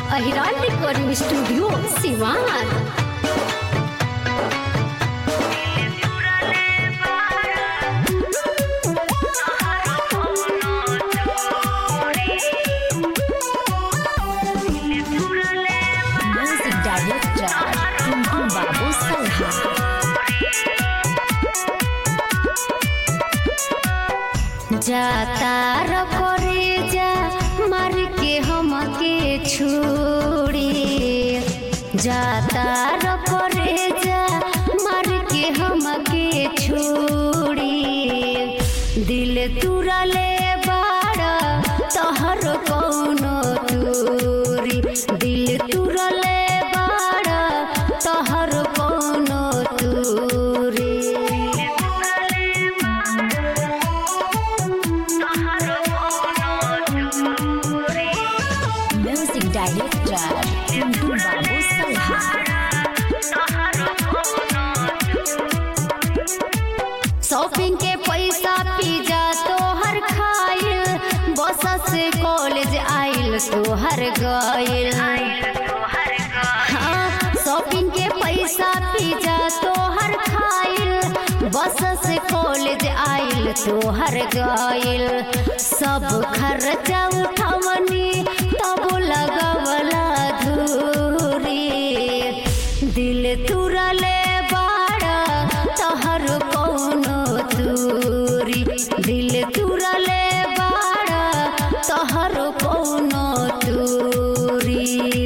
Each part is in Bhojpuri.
अहिरान recording studio Siwan. Music director Babu Salha. जाता रे जा मार के हमके छोड़ी, जाता रे जा मार के हमके छोड़ी। दिल तुरले बाड़ा तोहर कौनो तूरी, दिल तुरले बाड़ा तोहर कौनो तूरी। Music director Babu सल्हा। शॉपिंग के पैसा पिज्जा तोहर खाइल, बस से कॉलेज आइल तोहर गइल। हाँ, शॉपिंग के पैसा पिज्जा तोहर खाइल, बस से कॉलेज आइल तोहर गइल। सब खर्चा उठवनी तब लगवला धूरी। दिल तुरले बाड़ा तोहर कौनो तूरी, दिल तुरले बाड़ा तोहर कौनो तूरी।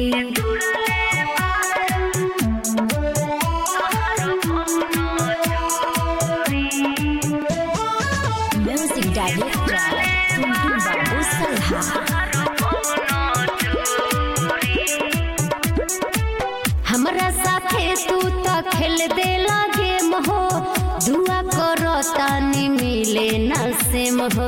Music director Babu सल्हा। हमरा साथे तू तो खेल दे लागे महो, दुआ करो तानी मिले न सेम हो।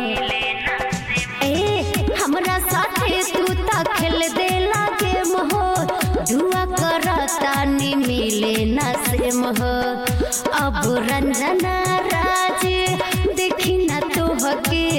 हमरा साथे तू तो खेल दे लागे महो, दुआ करो तानी मिले न सेम हो। अब रंजना राज देखी न तोहके